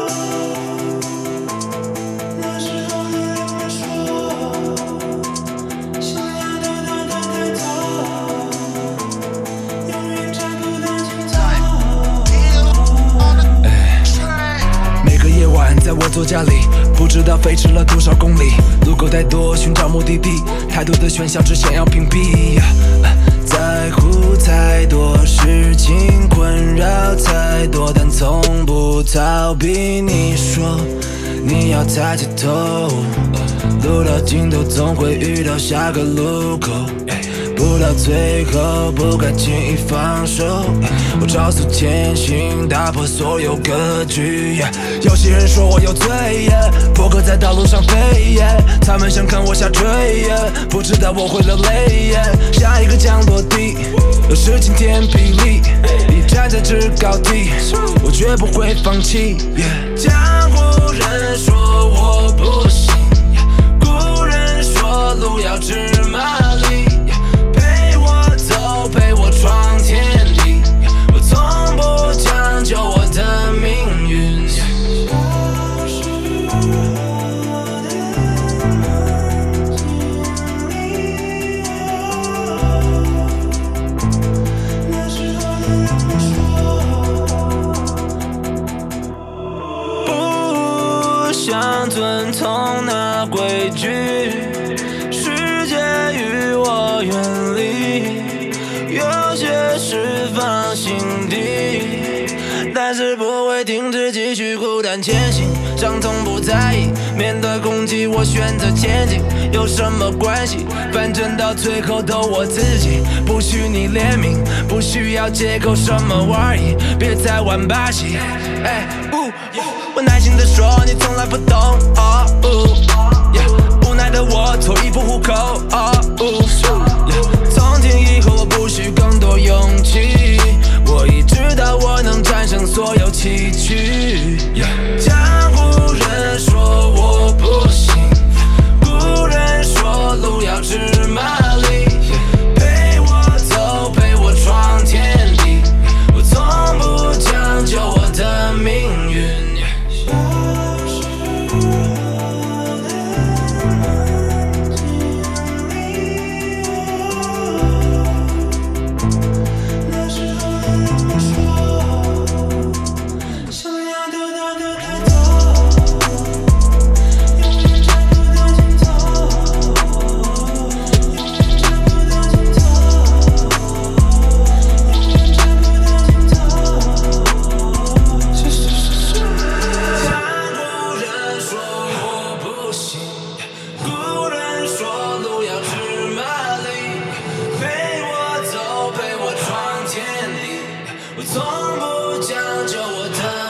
在我座驾里，不知道飞驰了多少公里，路口太多，寻找目的地，太多的喧嚣，只想要屏蔽。在乎太多事情，困扰太多，但从不逃避。你说你要抬起头，路到尽头总会遇到下个路口，不到最后不该轻易放手。我照速前行，打破所有格局。有些人说我有罪，破壳在道路上飞，他们想看我下坠，不知道我会流泪。下一个降落地，有事晴天霹雳，你站在制高地，我绝不会放弃。江湖人说我不行，古人说路要知马力，陪我闯天地，我从不将就我的命运。不想遵从那规矩，世界与我远离，有些事放心底，但是不会停止继续孤单前行。伤痛不在意，面对攻击我选择前进，有什么关系？反正到最后都我自己，不需你怜悯，不需要借口什么玩意，别再玩把戏。我耐心地说你从来不懂，无奈的我脱衣服糊口。从今以后我不需更多勇气，我已知道我能战胜所有崎岖。江湖人说我不行，古人说路要知马力，陪我走，陪我闯天地，我从不将就我的命运。我从不将就我的